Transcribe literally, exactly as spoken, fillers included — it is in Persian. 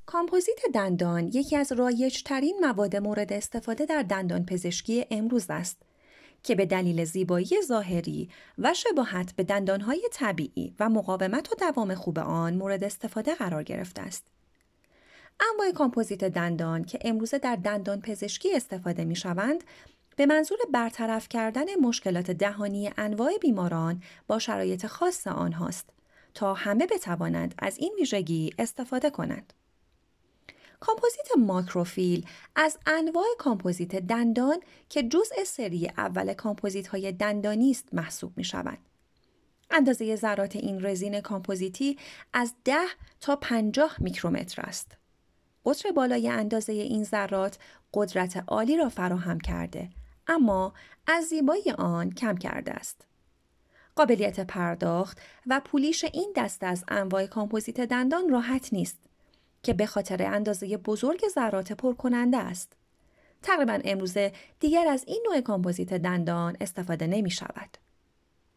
کامپوزیت دندان یکی از رایج‌ترین مواد مورد استفاده در دندان پزشکی امروز است که به دلیل زیبایی ظاهری و شباهت به دندانهای طبیعی و مقاومت و دوام خوب آن مورد استفاده قرار گرفته است. انواع کامپوزیت دندان که امروزه در دندان پزشکی استفاده می شوند به منظور برطرف کردن مشکلات دهانی انواع بیماران با شرایط خاص آنهاست تا همه بتوانند از این ویژگی استفاده کنند. کامپوزیت ماکروفیل از انواع کامپوزیت دندان که جزء سری اول کامپوزیت های دندانی است محسوب می شود. اندازه ذرات این رزین کامپوزیتی از ده تا پنجاه میکرومتر است. قطر بالای اندازه این ذرات قدرت عالی را فراهم کرده، اما از زیبایی آن کم کرده است. قابلیت پرداخت و پولیش این دسته از انواع کامپوزیت دندان راحت نیست که به خاطر اندازه بزرگ ذرات پرکننده است. تقریباً امروزه دیگر از این نوع کامپوزیت دندان استفاده نمی شود.